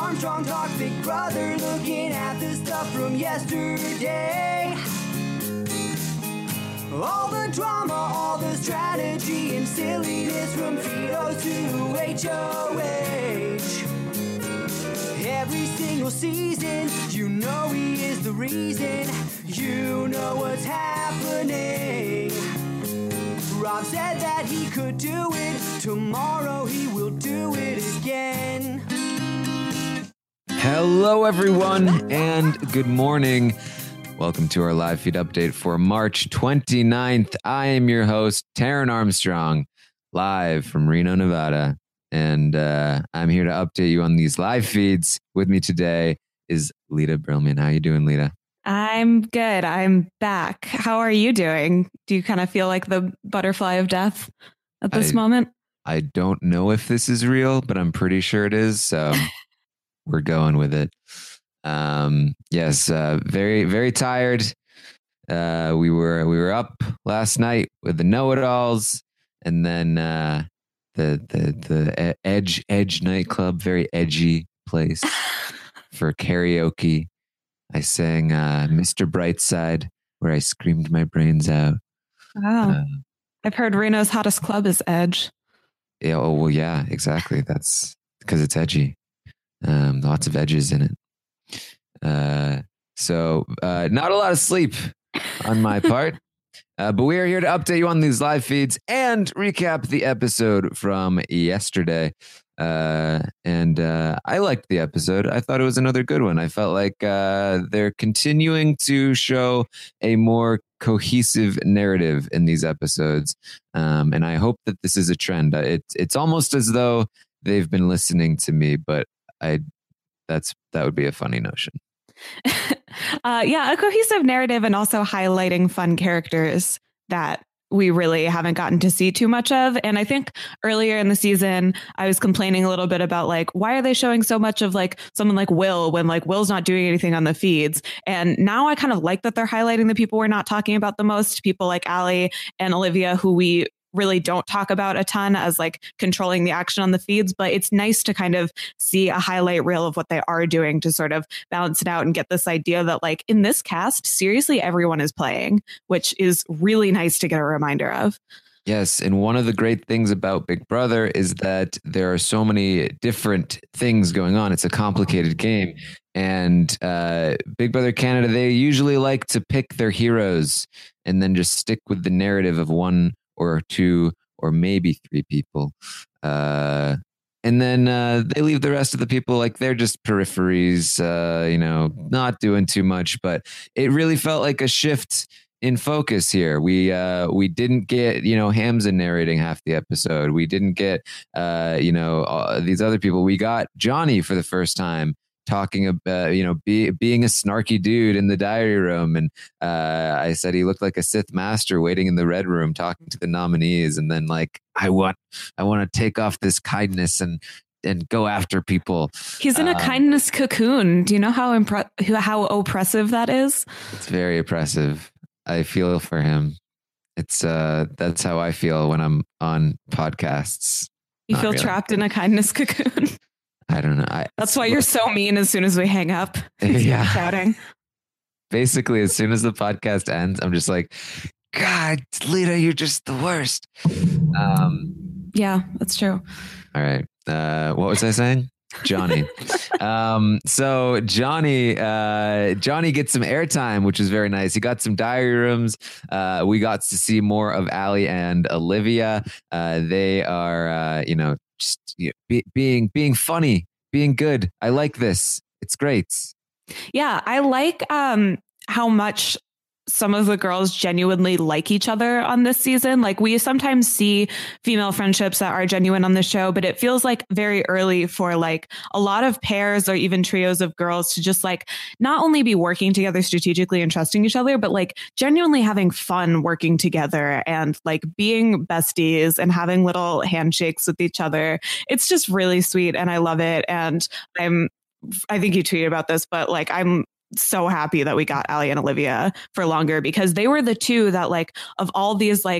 Armstrong talk, Big Brother, looking at the stuff from yesterday. All the drama, all the strategy and silliness from Fritos to HOH. Every single season, you know he is the reason. You know what's happening. Rob said that he could do it. Tomorrow he will do it again. Hello, everyone, and good morning. Welcome to our live feed update for March 29th. I am your host, Taran Armstrong, live from Reno, Nevada. And I'm here to update you on these live feeds. With me today is Lita Brillman. How you doing, Lita? I'm good. I'm back. How are you doing? Do you kind of feel like the butterfly of death at this moment? I don't know if this is real, but I'm pretty sure it is. So we're going with it. Yes, very, very tired. We were up last night with the know-it-alls, and then the Edge nightclub, very edgy place for karaoke. I sang Mr. Brightside, where I screamed my brains out. Wow. I've heard Reno's hottest club is Edge. Yeah, oh, well, yeah, exactly. That's because it's edgy. Lots of edges in it. So not a lot of sleep on my part. But we are here to update you on these live feeds and recap the episode from yesterday. And I liked the episode. I thought it was another good one. I felt like they're continuing to show a more cohesive narrative in these episodes. And I hope that this is a trend. It's almost as though they've been listening to me, but that would be a funny notion. Yeah, a cohesive narrative and also highlighting fun characters that we really haven't gotten to see too much of. And I think earlier in the season, I was complaining a little bit about like, why are they showing so much of like someone like Will when like Will's not doing anything on the feeds? And now I kind of like that they're highlighting the people we're not talking about the most, people like Ali and Olivia, who we really don't talk about a ton as like controlling the action on the feeds, but it's nice to kind of see a highlight reel of what they are doing to sort of balance it out and get this idea that like in this cast, seriously, everyone is playing, which is really nice to get a reminder of. Yes. And one of the great things about Big Brother is that there are so many different things going on. It's a complicated game. And Big Brother Canada, they usually like to pick their heroes and then just stick with the narrative of one or two or maybe three people. And then they leave the rest of the people like they're just peripheries, not doing too much. But it really felt like a shift in focus here. We didn't get, Hamza narrating half the episode. We didn't get, these other people. We got Johnny for the first time talking about, being a snarky dude in the diary room. And I said he looked like a Sith master waiting in the red room talking to the nominees. And then like, I want to take off this kindness and go after people. He's in a kindness cocoon. Do you know how oppressive that is? It's very oppressive. I feel for him. It's that's how I feel when I'm on podcasts. You feel trapped in a kindness cocoon. I don't know. That's why you're so mean as soon as we hang up. Yeah. Shouting. Basically, as soon as the podcast ends, I'm just like, God, Lita, you're just the worst. Yeah, that's true. All right. What was I saying? Johnny. So Johnny gets some airtime, which is very nice. He got some diary rooms. We got to see more of Ali and Olivia. They are, just being funny, being good. I like this. It's great. Yeah, I like how much some of the girls genuinely like each other on this season. Like we sometimes see female friendships that are genuine on the show, but it feels like very early for like a lot of pairs or even trios of girls to just like not only be working together strategically and trusting each other, but like genuinely having fun working together and like being besties and having little handshakes with each other. It's just really sweet and I love it. And I think you tweeted about this, but like I'm so happy that we got Ali and Olivia for longer because they were the two that like of all these like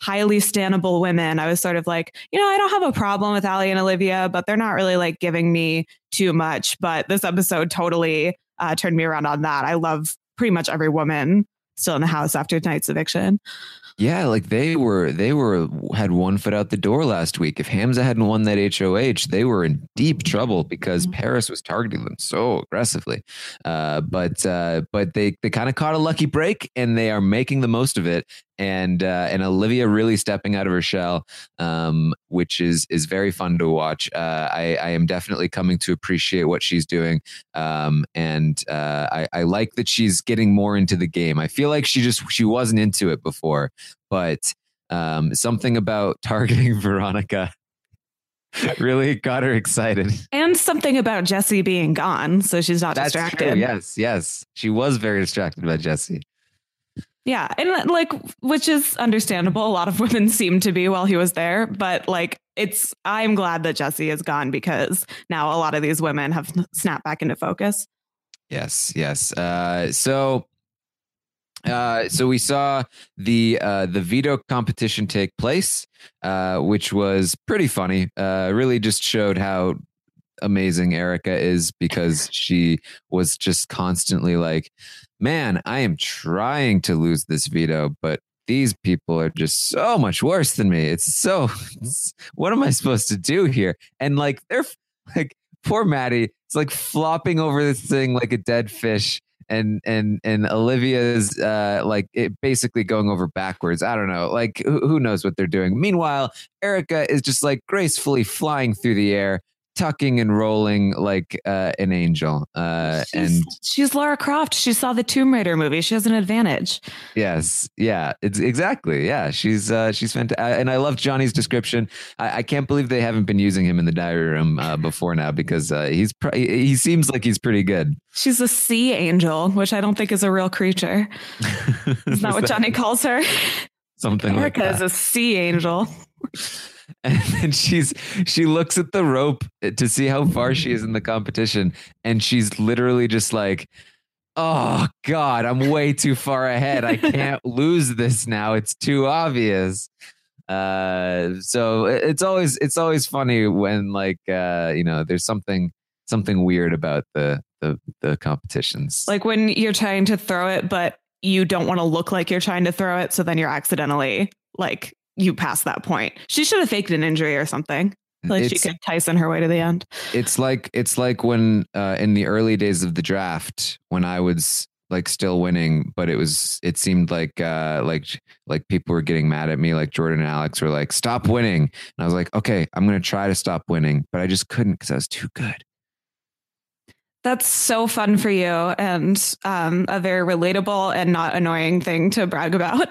highly stannable women, I was sort of like, I don't have a problem with Ali and Olivia, but they're not really like giving me too much. But this episode totally turned me around on that. I love pretty much every woman still in the house after tonight's eviction. Yeah, like they had one foot out the door last week. If Hamza hadn't won that HOH, they were in deep trouble because Paris was targeting them so aggressively. But they kind of caught a lucky break, and they are making the most of it. And Olivia really stepping out of her shell, which is very fun to watch. I am definitely coming to appreciate what she's doing, and I like that she's getting more into the game. I feel like she wasn't into it before, but something about targeting Veronica really got her excited, and something about Jesse being gone, so she's not distracted. True. Yes, she was very distracted by Jesse. Yeah. And like, which is understandable. A lot of women seem to be while he was there, but like, I'm glad that Jesse is gone because now a lot of these women have snapped back into focus. Yes. So we saw the veto competition take place, which was pretty funny. Really just showed how amazing Erica is, because she was just constantly like, man, I am trying to lose this veto, but these people are just so much worse than me. What am I supposed to do here? And like, they're like, poor Maddie, it's like flopping over this thing like a dead fish. And Olivia's like it basically going over backwards. I don't know. Like, who knows what they're doing? Meanwhile, Erica is just like gracefully flying through the air, tucking and rolling like an angel. She's Lara Croft. She saw the Tomb Raider movie. She has an advantage. Yes. Yeah, it's exactly. Yeah. She's fantastic. And I love Johnny's description. I can't believe they haven't been using him in the diary room before now, because he seems like he's pretty good. She's a sea angel, which I don't think is a real creature. Isn't that what Johnny calls her? Something Erica like that. Is a sea angel. And then she looks at the rope to see how far she is in the competition, and she's literally just like, oh God, I'm way too far ahead. I can't lose this now. It's too obvious. So it's always funny when like there's something weird about the competitions. Like when you're trying to throw it, but you don't want to look like you're trying to throw it, so then you're accidentally like, you pass that point. She should have faked an injury or something. Like she could Tyson her way to the end. It's like when in the early days of the draft, when I was like still winning, but it seemed like people were getting mad at me. Like Jordan and Alex were like, stop winning. And I was like, okay, I'm going to try to stop winning, but I just couldn't because I was too good. That's so fun for you, and a very relatable and not annoying thing to brag about.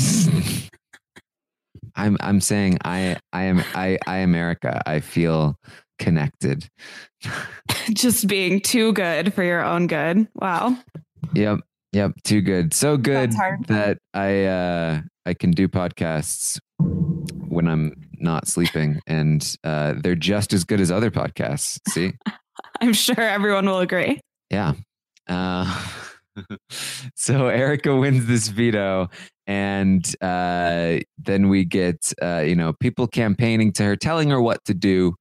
I'm saying I am Erica. I feel connected. Just being too good for your own good. Wow. Yep. Too good. So good that I can do podcasts when I'm not sleeping, and they're just as good as other podcasts. See? I'm sure everyone will agree. Yeah. So Erica wins this veto, and then we get people campaigning to her, telling her what to do.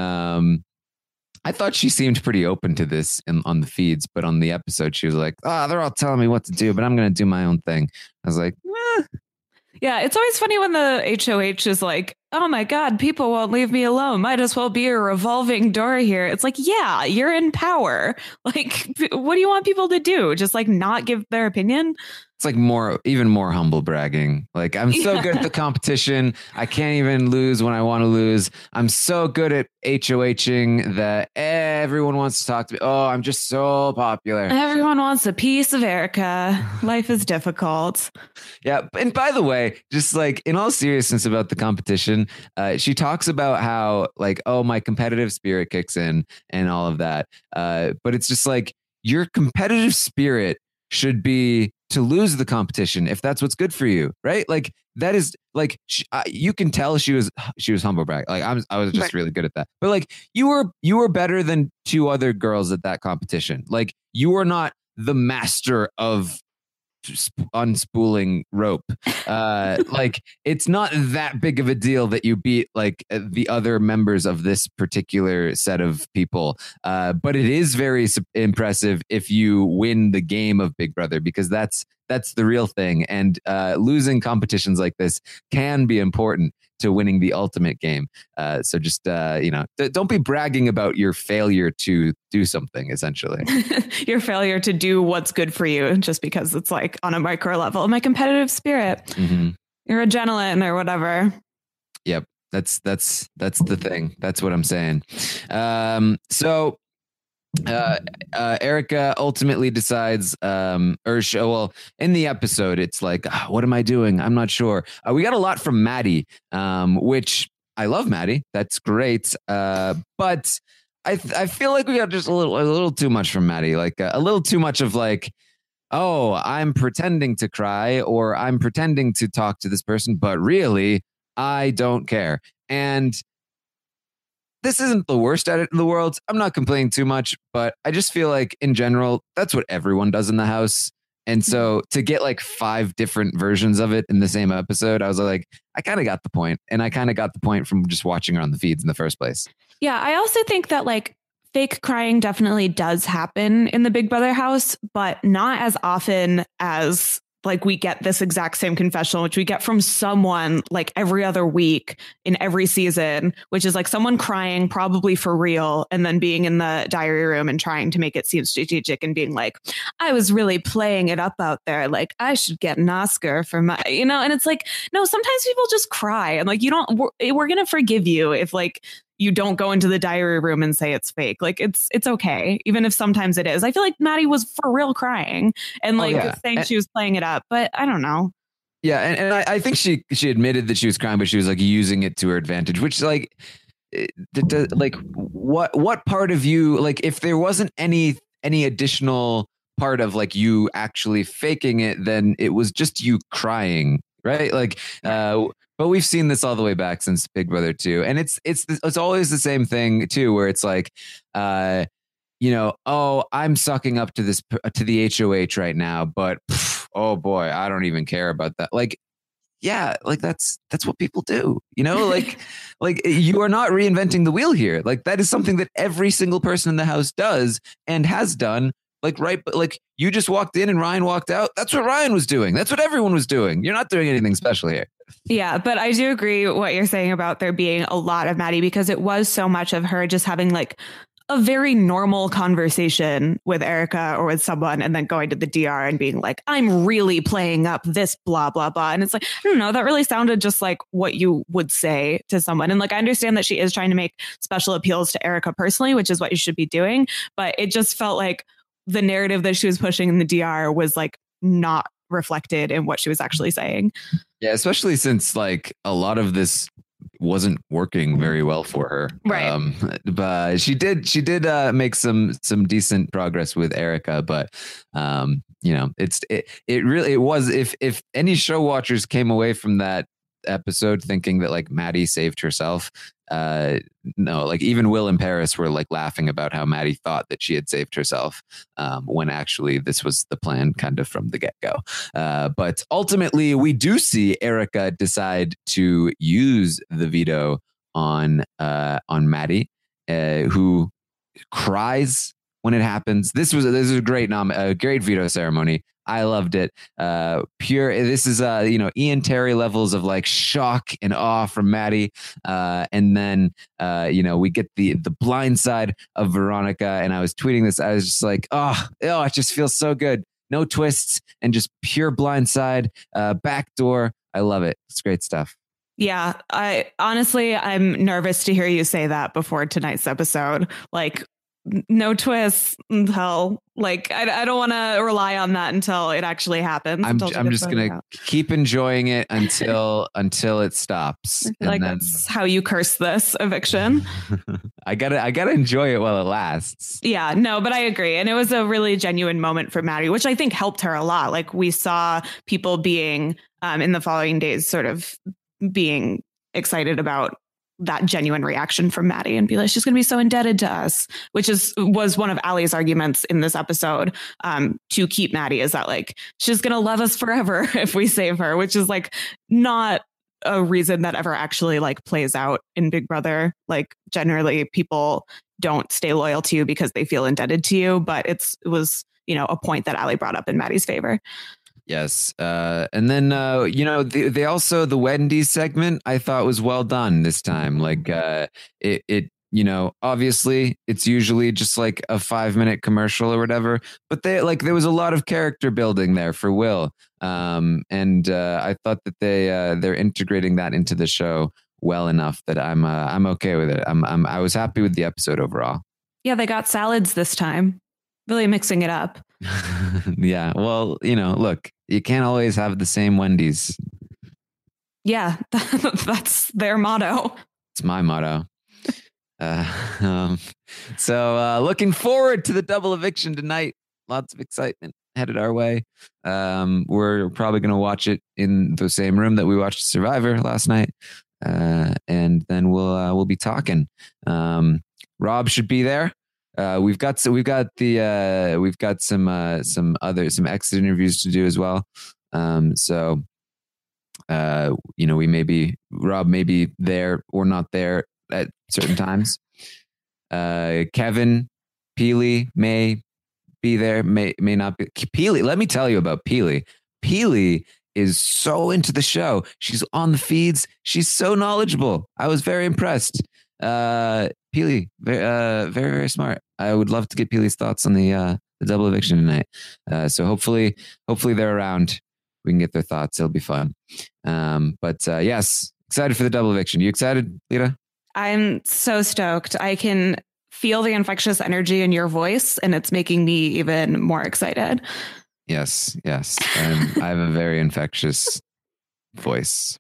I thought she seemed pretty open to this on the feeds, but on the episode she was like, they're all telling me what to do, but I'm going to do my own thing. I was like, Yeah, it's always funny when the HOH is like, oh my God, people won't leave me alone. Might as well be a revolving door here. It's like, yeah, you're in power. Like, what do you want people to do? Just like not give their opinion? It's like even more humble bragging. Like, I'm so good at the competition. I can't even lose when I want to lose. I'm so good at HOHing that everyone wants to talk to me. Oh, I'm just so popular. Everyone wants a piece of Erica. Life is difficult. Yeah. And by the way, just like in all seriousness about the competition, she talks about how like, oh, my competitive spirit kicks in and all of that. But it's just like your competitive spirit should be to lose the competition if that's what's good for you, right? Like that is like you can tell she was humble brag. Like I was just really good at that. But like you were better than two other girls at that competition. Like you were not the master of unspooling rope. Like it's not that big of a deal that you beat like the other members of this particular set of people. But it is very impressive if you win the game of Big Brother, because that's the real thing. And losing competitions like this can be important to winning the ultimate game. So just, don't be bragging about your failure to do something, essentially. Your failure to do what's good for you just because it's like on a micro level. My competitive spirit, your adrenaline or whatever. Yep. That's the thing. That's what I'm saying. So Erica ultimately decides, in the episode, it's like, what am I doing? I'm not sure. We got a lot from Maddie, which I love Maddie. That's great. But I feel like we got just a little too much from Maddie, like a little too much of like, oh, I'm pretending to cry or I'm pretending to talk to this person, but really I don't care. And this isn't the worst edit in the world. I'm not complaining too much, but I just feel like in general, that's what everyone does in the house. And so to get like 5 different versions of it in the same episode, I was like, I kind of got the point. And I kind of got the point from just watching her on the feeds in the first place. Yeah, I also think that like fake crying definitely does happen in the Big Brother house, but not as often as like we get this exact same confessional, which we get from someone like every other week in every season, which is like someone crying probably for real and then being in the diary room and trying to make it seem strategic and being like, I was really playing it up out there. Like I should get an Oscar for my, and it's like, no, sometimes people just cry and like, we're going to forgive you if like, you don't go into the diary room and say it's fake. Like it's okay. Even if sometimes it is. I feel like Maddie was for real crying and saying she was playing it up, but I don't know. Yeah. And I think she admitted that she was crying, but she was like using it to her advantage, which like, what part of you, like if there wasn't any additional part of like you actually faking it, then it was just you crying. Right. Like, but we've seen this all the way back since Big Brother 2. And it's always the same thing, too, where it's like, oh, I'm sucking up to the HOH right now. But, oh, boy, I don't even care about that. Like, yeah, like that's what people do, like you are not reinventing the wheel here. Like that is something that every single person in the house does and has done. Like, right. But like you just walked in and Ryan walked out. That's what Ryan was doing. That's what everyone was doing. You're not doing anything special here. Yeah, but I do agree what you're saying about there being a lot of Maddie, because it was so much of her just having like a very normal conversation with Erica or with someone and then going to the DR and being like, I'm really playing up this blah, blah, blah. And it's like, I don't know, that really sounded just like what you would say to someone. And like, I understand that she is trying to make special appeals to Erica personally, which is what you should be doing. But it just felt like the narrative that she was pushing in the DR was like not reflected in what she was actually saying. Yeah, especially since like a lot of this wasn't working very well for her. Right. But she did make some decent progress with Erica, but it really was, if any show watchers came away from that episode thinking that like Maddie saved herself, no, like even Will and Paris were like laughing about how Maddie thought that she had saved herself, when actually this was the plan kind of from the get-go. But ultimately we do see Erica decide to use the veto on Maddie, who cries when it happens. This was a great great veto ceremony. I loved it. This is Ian Terry levels of like shock and awe from Maddie, and then we get the blind side of Veronica. And I was tweeting this. I was just like, oh, it just feels so good. No twists and just pure blind side, backdoor. I love it. It's great stuff. Yeah, I'm nervous to hear you say that before tonight's episode. Like, no twists until like I don't want to rely on that until it actually happens. I'm just gonna keep enjoying it until it stops. Like that's how you curse this eviction. I gotta enjoy it while it lasts. Yeah, no, but I agree, and it was a really genuine moment for Maddie, which I think helped her a lot. Like we saw people being in the following days, sort of being excited about that genuine reaction from Maddie and be like, she's going to be so indebted to us, which was one of Allie's arguments in this episode to keep Maddie, is that like, she's going to love us forever if we save her, which is like not a reason that ever actually like plays out in Big Brother. Like generally people don't stay loyal to you because they feel indebted to you, but it was, a point that Allie brought up in Maddie's favor. Yes. And then, they also, the Wendy's segment, I thought was well done this time. Like, obviously it's usually just like a 5-minute commercial or whatever, but there was a lot of character building there for Will. And I thought that they're integrating that into the show well enough that I'm okay with it. I was happy with the episode overall. Yeah. They got salads this time, really mixing it up. Yeah. Well, look, you can't always have the same Wendy's. Yeah. That's their motto. It's my motto. So looking forward to the double eviction tonight. Lots of excitement headed our way. We're probably going to watch it in the same room that we watched Survivor last night. And then we'll be talking. Rob should be there. We've got some exit interviews to do as well. Rob may be there or not there at certain times. Kevin Peely may be there, may not be. Peely, let me tell you about Peely. Peely is so into the show. She's on the feeds. She's so knowledgeable. I was very impressed. Peely, very, very smart. I would love to get Peely's thoughts on the double eviction tonight. So hopefully they're around. We can get their thoughts. It'll be fun. But yes, excited for the double eviction. You excited, Lita? I'm so stoked. I can feel the infectious energy in your voice, and it's making me even more excited. Yes. I have a very infectious voice.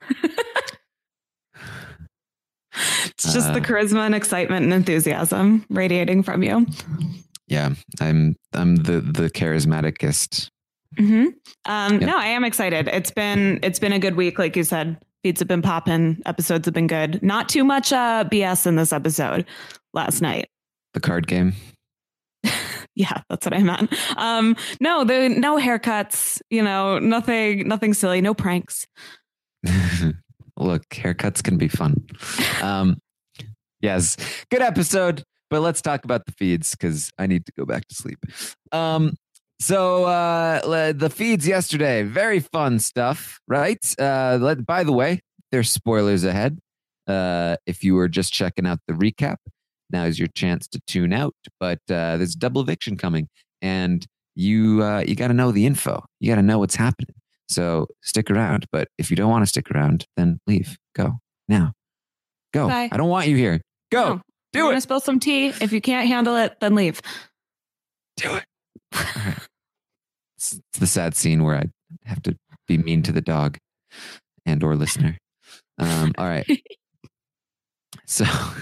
It's just the charisma and excitement and enthusiasm radiating from you. Yeah, I'm the charismaticist. Mm-hmm. No, I am excited. It's been a good week, like you said. Feeds have been popping. Episodes have been good. Not too much BS in this episode last night. The card game. Yeah, that's what I meant. No haircuts. Nothing silly. No pranks. Look, haircuts can be fun. Yes, good episode. But let's talk about the feeds because I need to go back to sleep. So the feeds yesterday, very fun stuff, right? By the way, there's spoilers ahead. If you were just checking out the recap, now is your chance to tune out. But there's double eviction coming, and you got to know the info. You got to know what's happening. So stick around. But if you don't want to stick around, then leave. Go now. Go. Bye. I don't want you here. Go. No. Do it. Want to spill some tea? If you can't handle it, then leave. Do it. All right. It's the sad scene where I have to be mean to the dog and or listener. All right. So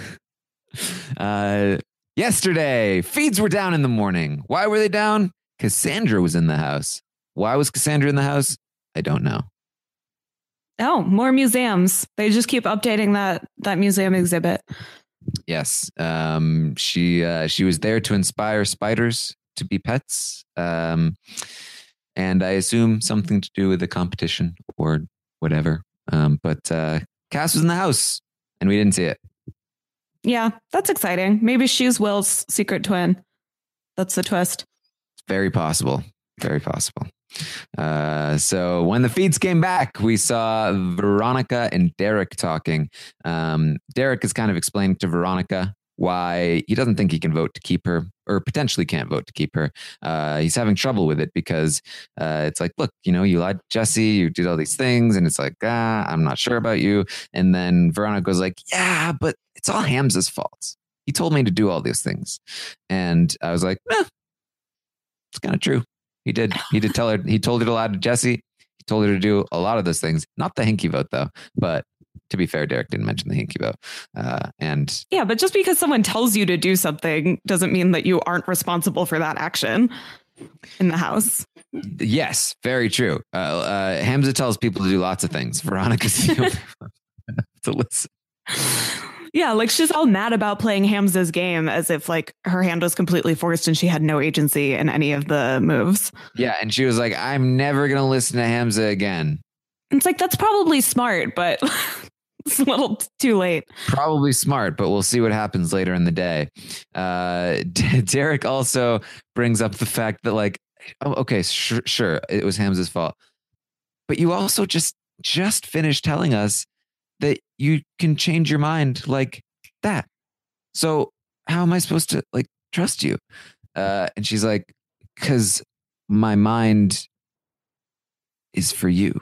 yesterday, feeds were down in the morning. Why were they down? Cassandra was in the house. Why was Cassandra in the house? I don't know. Oh, more museums. They just keep updating that museum exhibit. Yes. She was there to inspire spiders to be pets. And I assume something to do with the competition or whatever. But Cass was in the house and we didn't see it. Yeah, that's exciting. Maybe she's Will's secret twin. That's the twist. Very possible. Very possible. So when the feeds came back, we saw Veronica and Derek talking. Derek is kind of explaining to Veronica why he doesn't think he can vote to keep her, or potentially can't vote to keep her. He's having trouble with it because it's like, look, you lied to Jesse, you did all these things, and it's like, I'm not sure about you. And then Veronica goes like, yeah, but it's all Hamza's fault. He told me to do all these things. And I was like, it's kind of true. He did tell her, he told her to lie to Jesse. He told her to do a lot of those things. Not the hinky vote though, but to be fair, Derek didn't mention the hinky vote. Yeah, but just because someone tells you to do something doesn't mean that you aren't responsible for that action in the house. Yes, very true. Hamza tells people to do lots of things. Veronica's the only one to listen. Yeah, like she's all mad about playing Hamza's game as if like her hand was completely forced and she had no agency in any of the moves. Yeah, and she was like, I'm never going to listen to Hamza again. It's like, that's probably smart, but it's a little too late. Probably smart, but we'll see what happens later in the day. Derek also brings up the fact that like, oh, okay, sure, it was Hamza's fault. But you also just finished telling us that you can change your mind like that. So how am I supposed to like trust you? And she's like, because my mind is for you.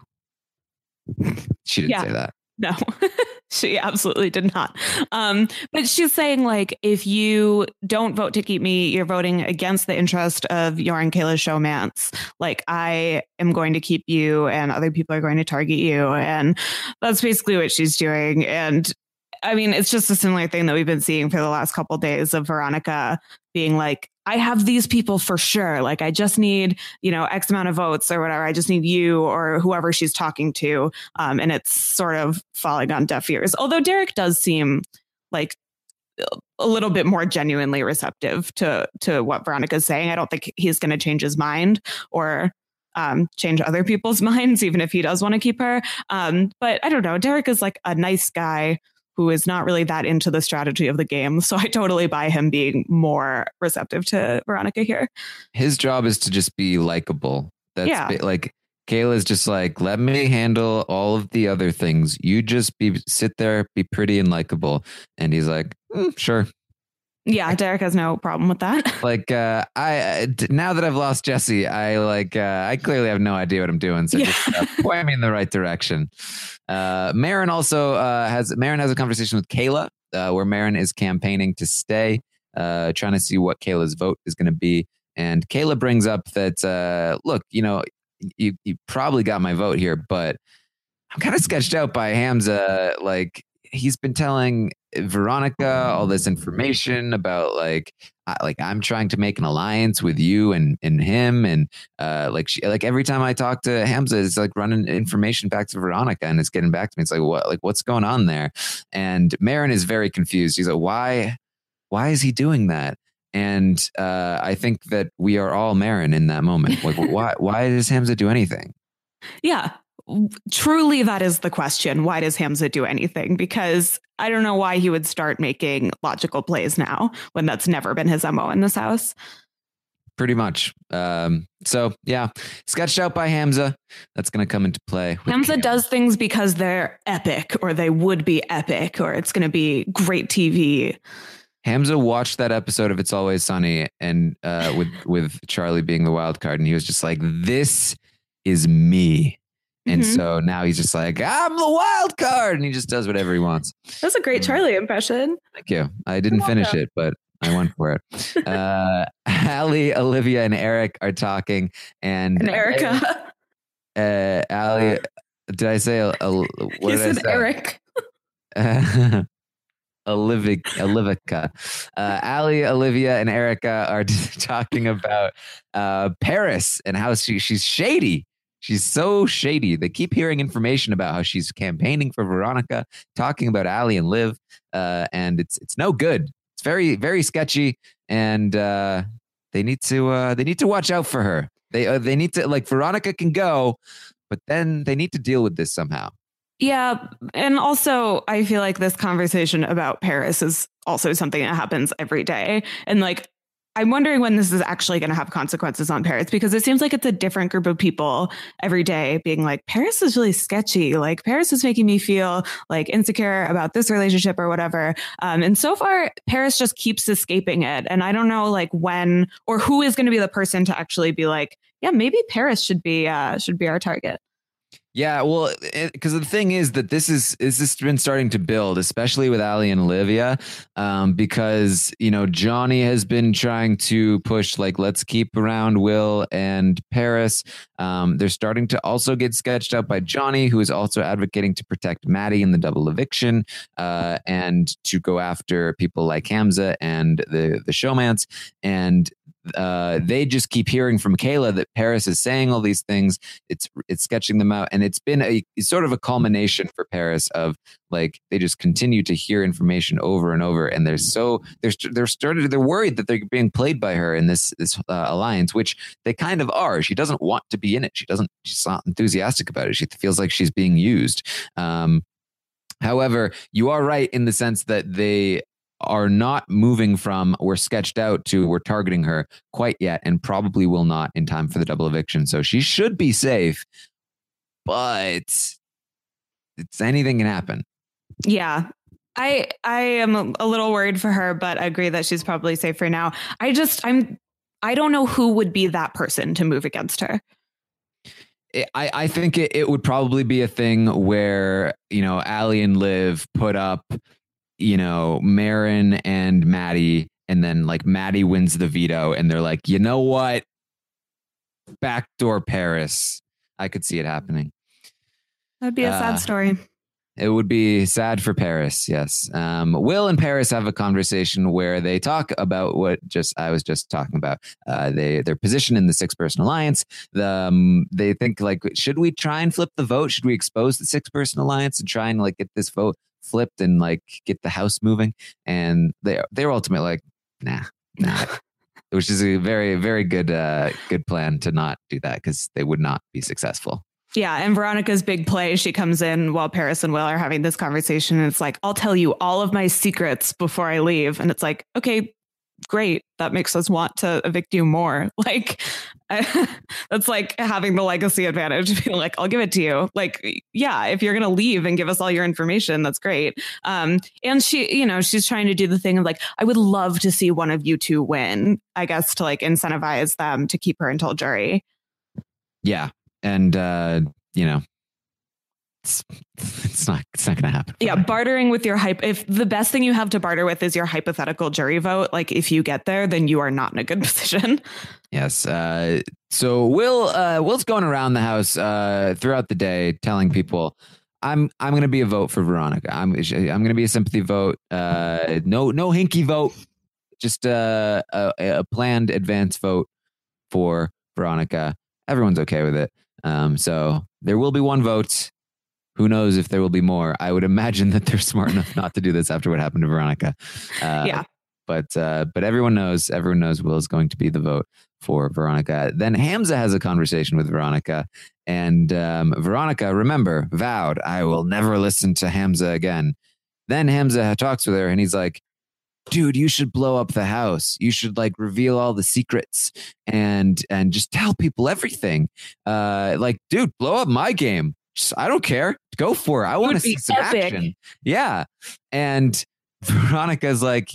She didn't say that. No, she absolutely did not. But she's saying like, if you don't vote to keep me, you're voting against the interest of your and Kayla's showmance. Like I am going to keep you and other people are going to target you. And that's basically what she's doing. And I mean, it's just a similar thing that we've been seeing for the last couple of days of Veronica being like, I have these people for sure. Like, I just need, X amount of votes or whatever. I just need you or whoever she's talking to. And it's sort of falling on deaf ears. Although Derek does seem like a little bit more genuinely receptive to what Veronica's saying. I don't think he's going to change his mind or change other people's minds, even if he does want to keep her. But I don't know. Derek is like a nice guy who is not really that into the strategy of the game. So I totally buy him being more receptive to Veronica here. His job is to just be likable. That's like Kayla's just like, let me handle all of the other things. You just sit there, be pretty and likable. And he's like, sure. Yeah, Derek has no problem with that. Like, now that I've lost Jesse, I clearly have no idea what I'm doing. So just point me in the right direction. Maren also has a conversation with Kayla, where Maren is campaigning to stay, trying to see what Kayla's vote is going to be. And Kayla brings up that, look, you probably got my vote here, but I'm kind of sketched out by Hamza. Like, he's been telling Veronica all this information about like I'm trying to make an alliance with you and him, and like every time I talk to Hamza, it's like running information back to Veronica, and it's getting back to me. It's like what's going on there? And Maren is very confused. She's like, why is he doing that? And I think that we are all Maren in that moment. Like, why does Hamza do anything? Yeah. Truly, that is the question. Why does Hamza do anything? Because I don't know why he would start making logical plays now when that's never been his MO in this house. Pretty much. So, yeah, sketched out by Hamza. That's going to come into play. Hamza does things because they're epic, or they would be epic, or it's going to be great TV. Hamza watched that episode of It's Always Sunny and with Charlie being the wild card, and he was just like, this is me. And so now he's just like, I'm the wild card. And he just does whatever he wants. That's a great Charlie impression. Thank you. I didn't finish it, but I went for it. Allie, Olivia, and Eric are talking. And Erica. Allie, did I say? What you said Eric. Olivica. Allie, Olivia, and Erica are talking about Paris and how she's shady. She's so shady. They keep hearing information about how she's campaigning for Veronica, talking about Allie and Liv, and it's no good. It's very, very sketchy, and they need to watch out for her. They need to, like, Veronica can go, but then they need to deal with this somehow. Yeah, and also I feel like this conversation about Paris is also something that happens every day, and like, I'm wondering when this is actually going to have consequences on Paris, because it seems like it's a different group of people every day being like, Paris is really sketchy. Like, Paris is making me feel like insecure about this relationship or whatever. And so far, Paris just keeps escaping it. And I don't know like when or who is going to be the person to actually be like, yeah, maybe Paris should be our target. Yeah, well, because the thing is that this has been starting to build, especially with Allie and Olivia, because, Johnny has been trying to push, like, let's keep around Will and Paris. They're starting to also get sketched out by Johnny, who is also advocating to protect Maddie in the double eviction and to go after people like Hamza and the showmance. And they just keep hearing from Kayla that Paris is saying all these things. It's sketching them out, and it's been it's sort of a culmination for Paris of like they just continue to hear information over and over, and they're worried that they're being played by her in this alliance, which they kind of are. She doesn't want to be in it. She's not enthusiastic about it. She feels like she's being used. However, you are right in the sense that they are not moving from we're sketched out to we're targeting her quite yet, and probably will not in time for the double eviction. So she should be safe, but anything can happen. Yeah. I am a little worried for her, but I agree that she's probably safe for now. I don't know who would be that person to move against her. I think it would probably be a thing where, Allie and Liv put up, Marin and Maddie, and then like Maddie wins the veto, and they're like, you know what? Backdoor Paris. I could see it happening. That'd be a sad story. It would be sad for Paris, yes. Will and Paris have a conversation where they talk about what I was just talking about. Their position in the 6-person alliance. They think like, should we try and flip the vote? Should we expose the 6-person alliance and try and like get this vote flipped and like get the house moving? And they're ultimately like, nah. Which is a very, very good plan to not do that, because they would not be successful. Yeah, and Veronica's big play, she comes in while Paris and Will are having this conversation, and it's like, I'll tell you all of my secrets before I leave. And it's like, okay, great. That makes us want to evict you more. Like, that's like having the legacy advantage. Being like, I'll give it to you. Like, yeah, if you're going to leave and give us all your information, that's great. And she, she's trying to do the thing of like, I would love to see one of you two win, I guess, to like incentivize them to keep her until jury. Yeah. And, it's not going to happen. Yeah. Bartering with your if the best thing you have to barter with is your hypothetical jury vote, like if you get there, then you are not in a good position. Yes. So Will's going around the house throughout the day telling people, I'm going to be a vote for Veronica. I'm going to be a sympathy vote. No hinky vote. Just a planned advance vote for Veronica. Everyone's okay with it. So there will be one vote. Who knows if there will be more? I would imagine that they're smart enough not to do this after what happened to Veronica. Yeah. But everyone knows Will is going to be the vote for Veronica. Then Hamza has a conversation with Veronica, and Veronica, remember, vowed, I will never listen to Hamza again. Then Hamza talks with her, and he's like, dude, you should blow up the house. You should like reveal all the secrets and just tell people everything. Like, dude, blow up my game. I don't care. Go for it. I want to see some action. Yeah. And Veronica's like,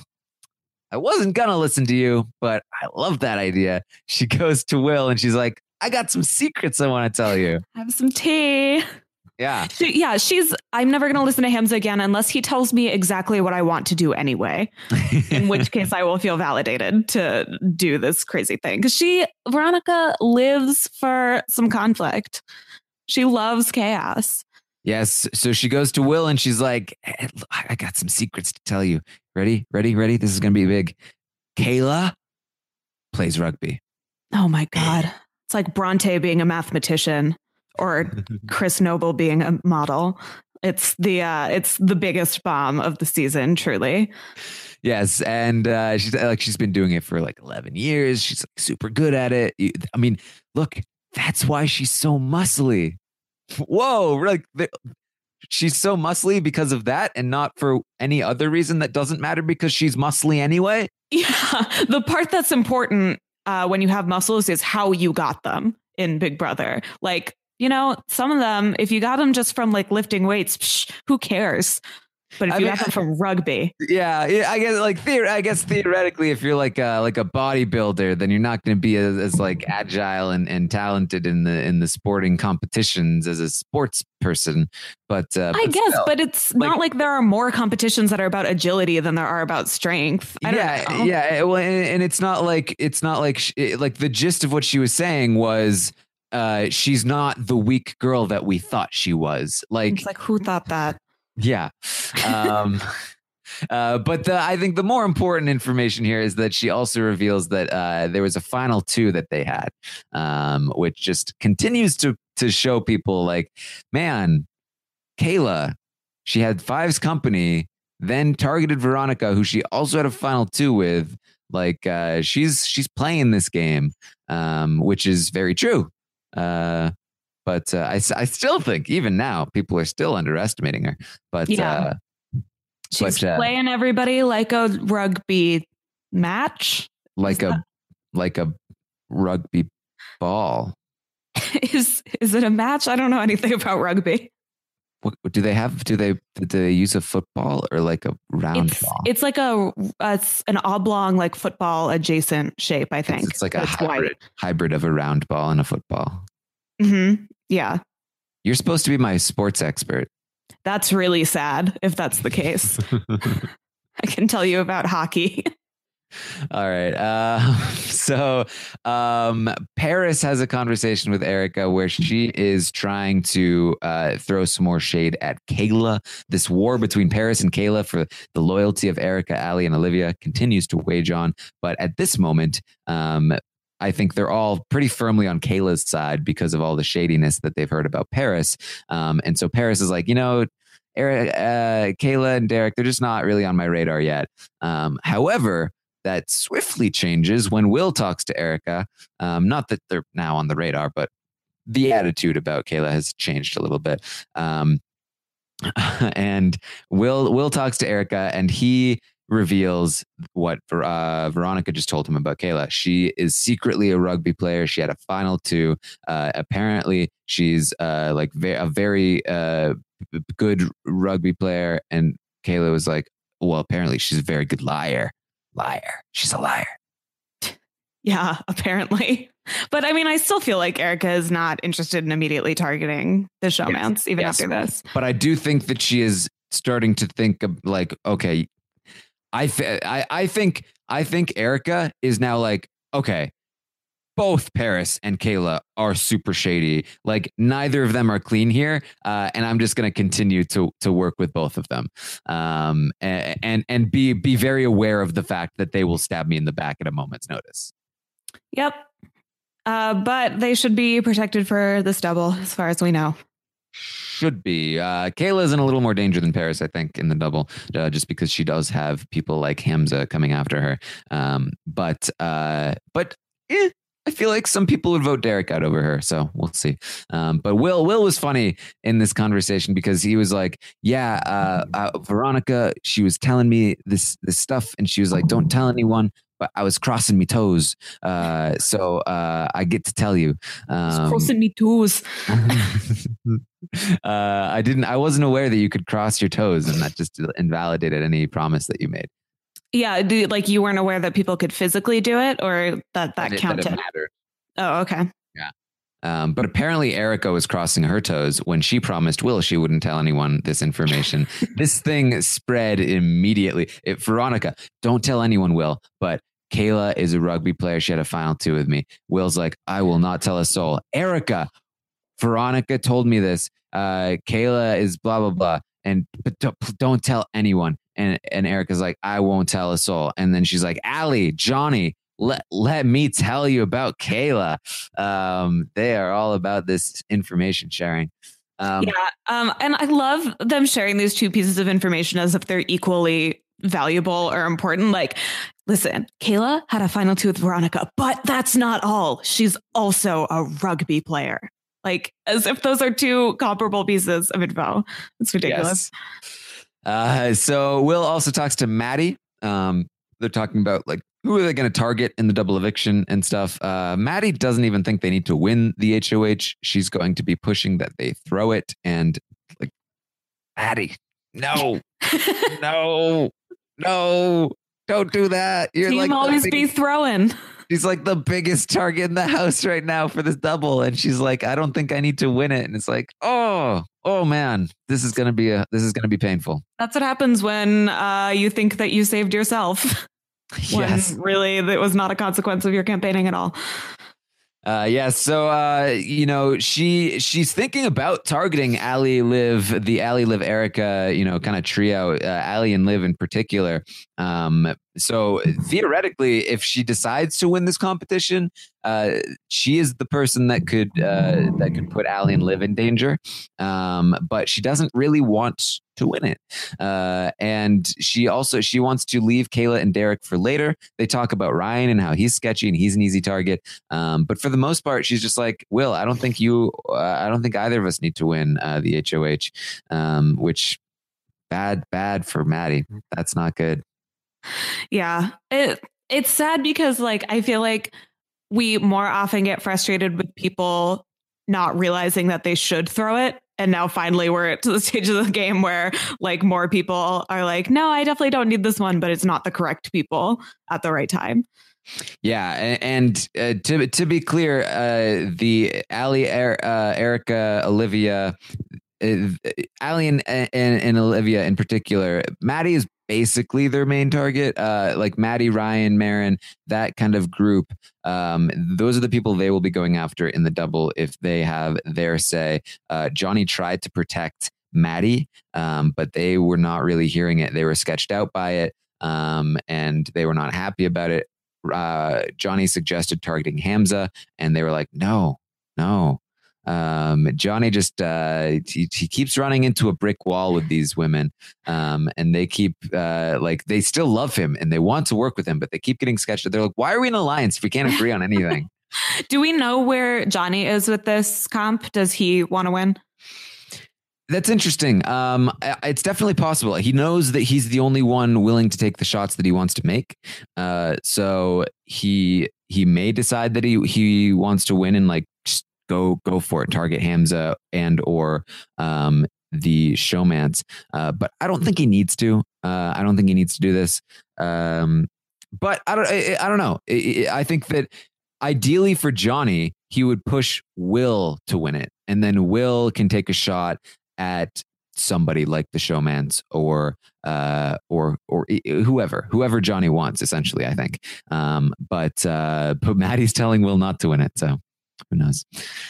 I wasn't going to listen to you, but I love that idea. She goes to Will and she's like, I got some secrets I want to tell you. Have some tea. Yeah. I'm never going to listen to Hamza again unless he tells me exactly what I want to do anyway, in which case I will feel validated to do this crazy thing. Because Veronica lives for some conflict. She loves chaos. Yes. So she goes to Will and she's like, hey, I got some secrets to tell you. Ready? This is going to be big. Kayla plays rugby. Oh my God. It's like Bronte being a mathematician or Chris Noble being a model. It's the biggest bomb of the season, truly. Yes. And she's been doing it for like 11 years. She's like super good at it. I mean, look, that's why she's so muscly. Whoa. Like she's so muscly because of that and not for any other reason that doesn't matter because she's muscly anyway. Yeah. The part that's important when you have muscles is how you got them in Big Brother. Like, some of them, if you got them just from like lifting weights, who cares? But if you got them from rugby, yeah, I guess theoretically, if you're like a bodybuilder, then you're not going to be as like agile and talented in the sporting competitions as a sports person. But it's not like there are more competitions that are about agility than there are about strength. I don't know. Yeah. Well, and it's not like the gist of what she was saying was. She's not the weak girl that we thought she was. Like, it's like, who thought that? Yeah. But I think the more important information here is that she also reveals that there was a final two that they had, which just continues to show people like, man, Kayla, she had Five's company, then targeted Veronica, who she also had a final two with. Like she's playing this game, which is very true. But I still think even now people are still underestimating her. But yeah. She's playing everybody like a rugby match. Like a rugby ball. Is it a match? I don't know anything about rugby. What do they have? Do they use a football or like a round ball? It's like it's an oblong, like football adjacent shape, I think. It's like a hybrid of a round ball and a football. Mm-hmm. Yeah. You're supposed to be my sports expert. That's really sad if that's the case. I can tell you about hockey. All right. So Paris has a conversation with Erica where she is trying to throw some more shade at Kayla. This war between Paris and Kayla for the loyalty of Erica, Ali, and Olivia continues to wage on. But at this moment, I think they're all pretty firmly on Kayla's side because of all the shadiness that they've heard about Paris. And so Paris is like, Kayla and Derek, they're just not really on my radar yet. However, that swiftly changes when Will talks to Erica. Not that they're now on the radar, but the attitude about Kayla has changed a little bit. And Will talks to Erica, and he reveals what Veronica just told him about Kayla. She is secretly a rugby player. She had a final two. Apparently, she's a very good rugby player. And Kayla was like, well, apparently she's a very good liar. She's a liar. Yeah, apparently. But I mean, I still feel like Erica is not interested in immediately targeting the showmance even after this. But I do think that she is starting to think of like, okay, I think Erica is now like, okay, both Paris and Kayla are super shady. Like neither of them are clean here. And I'm just going to continue to work with both of them. And be very aware of the fact that they will stab me in the back at a moment's notice. Yep. But they should be protected for this double as far as we know. Should be. Kayla is in a little more danger than Paris, I think, in the double, just because she does have people like Hamza coming after her. But I feel like some people would vote Derek out over her, so we'll see. But Will was funny in this conversation because he was like, Veronica, she was telling me this stuff, and she was like, don't tell anyone, but I was crossing me toes. So I get to tell you. Crossing me toes. I wasn't aware that you could cross your toes, and that just invalidated any promise that you made. Yeah, you weren't aware that people could physically do it, or that counted? That it mattered. Oh, okay. Yeah. But apparently Erica was crossing her toes when she promised Will she wouldn't tell anyone this information. This thing spread immediately. Veronica, don't tell anyone, Will, but Kayla is a rugby player. She had a final two with me. Will's like, I will not tell a soul. Erica, Veronica told me this. Kayla is blah, blah, blah. But don't tell anyone. And Erica's like, I won't tell a soul. And then she's like, Ali, Johnny, let me tell you about Kayla. They are all about this information sharing. And I love them sharing these two pieces of information as if they're equally valuable or important. Like, listen, Kayla had a final two with Veronica, but that's not all. She's also a rugby player. Like, as if those are two comparable pieces of info. It's ridiculous. Yes. So Will also talks to Maddie. They're talking about like, who are they going to target in the double eviction and stuff? Maddie doesn't even think they need to win the HOH. She's going to be pushing that they throw it. And like, Maddie, no, don't do that. You're Team like always be throwing. She's like the biggest target in the house right now for this double. And she's like, I don't think I need to win it. And it's like, oh man, this is going to be painful. That's what happens when you think that you saved yourself. When Yes. really that was not a consequence of your campaigning at all. Yeah, so she's thinking about targeting Allie, Liv, the Allie, Liv, Erica, kind of trio, Allie and Liv in particular. So theoretically, if she decides to win this competition, she is the person that could put Allie and Liv in danger. But she doesn't really want to win it. And she wants to leave Kayla and Derek for later. They talk about Ryan and how he's sketchy and he's an easy target. But for the most part, she's just like, Will, I don't think either of us need to win the HOH, which bad for Maddie. That's not good. Yeah, it's sad because like I feel like we more often get frustrated with people not realizing that they should throw it. And now finally we're to the stage of the game where like more people are like, no, I definitely don't need this one, but it's not the correct people at the right time. Yeah, and to be clear, the Allie, Erica, Olivia, Allie and Olivia in particular, Maddie is basically their main target. Like Maddie, Ryan, Marin, that kind of group. Those are the people they will be going after in the double if they have their say. Johnny tried to protect Maddie, but they were not really hearing it. They were sketched out by it, and they were not happy about it. Johnny suggested targeting Hamza, and they were like, no. Johnny just he keeps running into a brick wall with these women, and they keep they still love him and they want to work with him, but they keep getting sketched. They're like, why are we in alliance if we can't agree on anything? Do we know where Johnny is with this comp? Does he want to win? That's interesting. It's definitely possible. He knows that he's the only one willing to take the shots that he wants to make. So he may decide that he wants to win and like just go for it, target Hamza and or the showmance. But I don't think he needs to. I don't think he needs to do this. But I don't know. I think that ideally for Johnny, he would push Will to win it, and then Will can take a shot at somebody like the showmans or whoever Johnny wants, essentially, I think. But Maddie's telling Will not to win it, so who knows?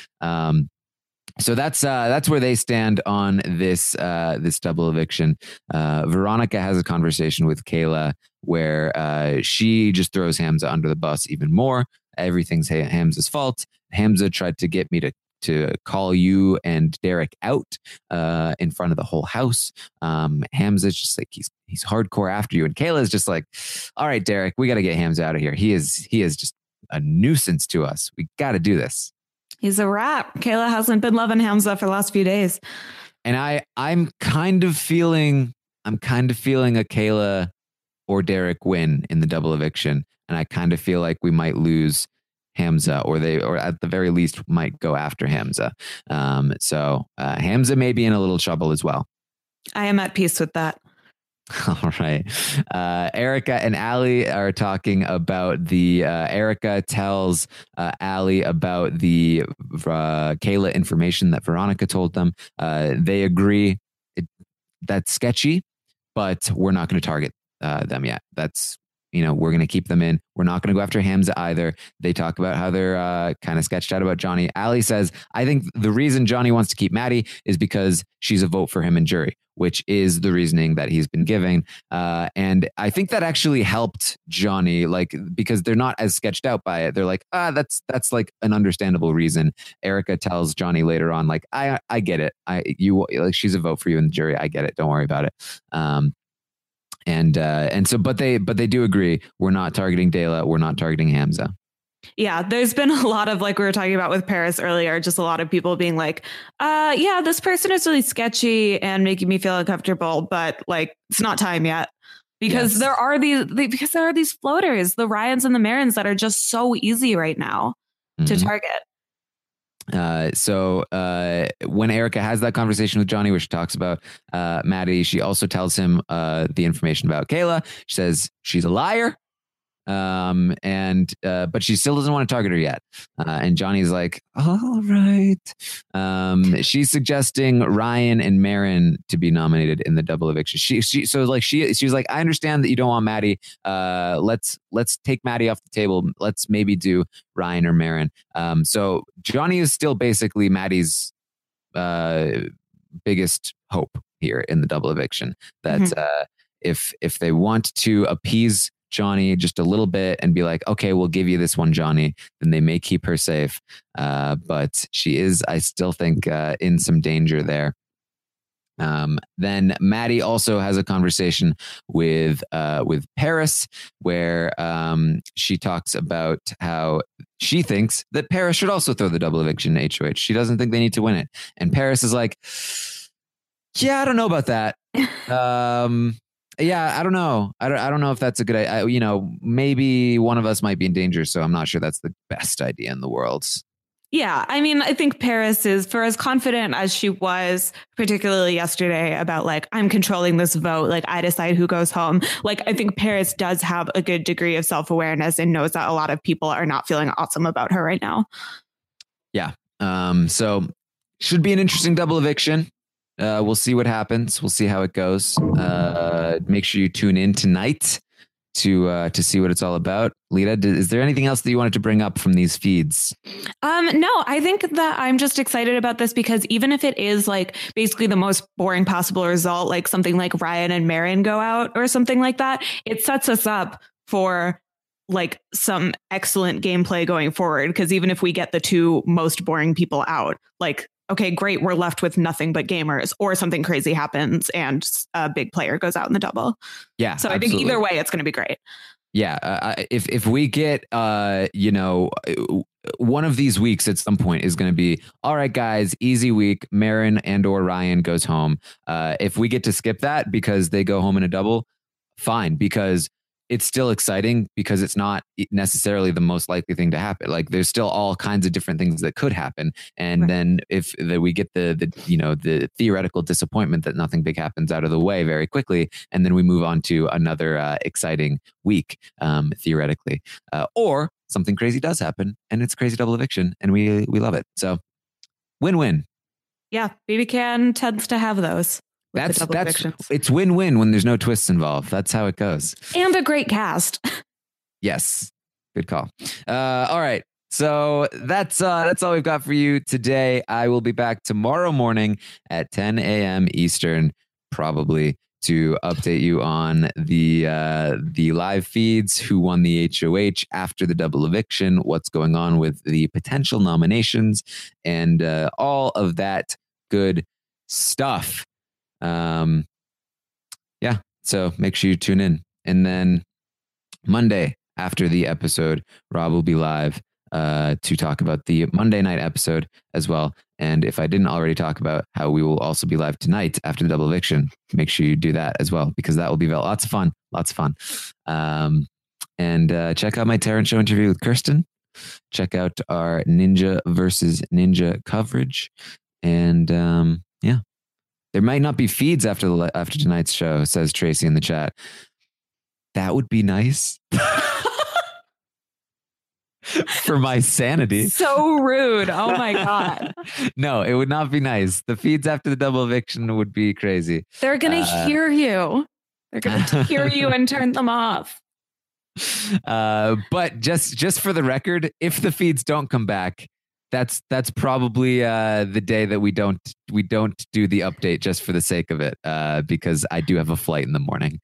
So that's where they stand on this double eviction. Veronica has a conversation with Kayla where she just throws Hamza under the bus even more. Everything's Hamza's fault. Hamza tried to get me to call you and Derek out in front of the whole house. Hamza's just like, he's hardcore after you. And Kayla's just like, all right, Derek, we got to get Hamza out of here. He is just a nuisance to us. We got to do this. He's a rat. Kayla hasn't been loving Hamza for the last few days. And I'm kind of feeling a Kayla or Derek win in the double eviction. And I kind of feel like we might lose Hamza, or at the very least might go after Hamza. So Hamza may be in a little trouble as well. I am at peace with that. All right. Erica and Allie are talking about Erica tells Allie about the Kayla information that Veronica told them. They agree that's sketchy, but we're not going to target them yet. That's, we're going to keep them in. We're not going to go after Hamza either. They talk about how they're kind of sketched out about Johnny. Allie says, I think the reason Johnny wants to keep Maddie is because she's a vote for him in jury, which is the reasoning that he's been giving. And I think that actually helped Johnny, because they're not as sketched out by it. They're like, that's like an understandable reason. Erica tells Johnny later on, like, I get it. She's a vote for you in the jury. I get it. Don't worry about it. But they do agree. We're not targeting Dela. We're not targeting Hamza. Yeah, there's been a lot of, like we were talking about with Paris earlier, just a lot of people being like, yeah, this person is really sketchy and making me feel uncomfortable, but like, it's not time yet. Because there are these floaters, the Ryans and the Marins, that are just so easy right now to target. So when Erica has that conversation with Johnny, where she talks about Maddie, she also tells him the information about Kayla. She says she's a liar. But she still doesn't want to target her yet. And Johnny's like, all right. She's suggesting Ryan and Marin to be nominated in the double eviction. She was like, I understand that you don't want Maddie. Let's take Maddie off the table. Let's maybe do Ryan or Marin. So Johnny is still basically Maddie's biggest hope here in the double eviction. That if they want to appease Johnny just a little bit and be like, okay, we'll give you this one, Johnny, then they may keep her safe. But she is, I still think, in some danger there. Then Maddie also has a conversation with Paris where she talks about how she thinks that Paris should also throw the double eviction in HOH. She doesn't think they need to win it. And Paris is like, yeah, I don't know about that. Yeah, I don't know. I don't know if that's a good idea. Maybe one of us might be in danger, so I'm not sure that's the best idea in the world. Yeah, I mean, I think Paris is, for as confident as she was, particularly yesterday, about like, I'm controlling this vote, like I decide who goes home. Like, I think Paris does have a good degree of self-awareness and knows that a lot of people are not feeling awesome about her right now. Yeah. So should be an interesting double eviction. We'll see what happens. We'll see how it goes. Make sure you tune in tonight to see what it's all about. Lita, is there anything else that you wanted to bring up from these feeds? No, I think that I'm just excited about this because even if it is like basically the most boring possible result, like something like Ryan and Marin go out or something like that, it sets us up for like some excellent gameplay going forward. Because even if we get the two most boring people out, like, okay, great, we're left with nothing but gamers, or something crazy happens and a big player goes out in the double. Yeah. So absolutely. I think either way, it's going to be great. Yeah. If we get, one of these weeks at some point is going to be, all right, guys, easy week, Marin and or Ryan goes home. If we get to skip that because they go home in a double, fine, because it's still exciting because it's not necessarily the most likely thing to happen. Like there's still all kinds of different things that could happen. And then if we get the theoretical disappointment that nothing big happens out of the way very quickly, and then we move on to another exciting week, theoretically, or something crazy does happen and it's crazy double eviction and we love it. So win-win. Yeah. BBCAN tends to have those. It's win-win when there's no twists involved. That's how it goes. And a great cast. Yes. Good call. All right. So that's all we've got for you today. I will be back tomorrow morning at 10 a.m. Eastern, probably, to update you on the live feeds, who won the HOH after the double eviction, what's going on with the potential nominations, and all of that good stuff. So make sure you tune in. And then Monday after the episode, Rob will be live to talk about the Monday night episode as well. And if I didn't already talk about how we will also be live tonight after the double eviction, make sure you do that as well, because that will be lots of fun. And check out my Terran Show interview with Kirsten. Check out our Ninja versus Ninja coverage. And there might not be feeds after tonight's show, says Tracy in the chat. That would be nice. For my sanity. So rude. Oh my God. No, it would not be nice. The feeds after the double eviction would be crazy. They're going to hear you. They're going to hear you and turn them off. But just for the record, if the feeds don't come back, that's probably the day that we don't do the update just for the sake of it, because I do have a flight in the morning.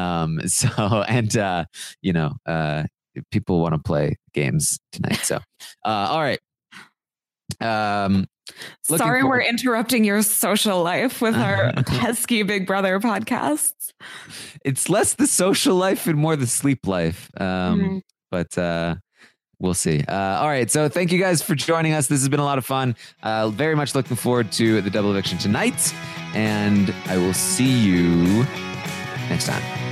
People want to play games tonight. So, all right. Sorry, we're interrupting your social life with our pesky Big Brother podcasts. It's less the social life and more the sleep life. But we'll see. All right. So thank you guys for joining us. This has been a lot of fun. Very much looking forward to the double eviction tonight. And I will see you next time.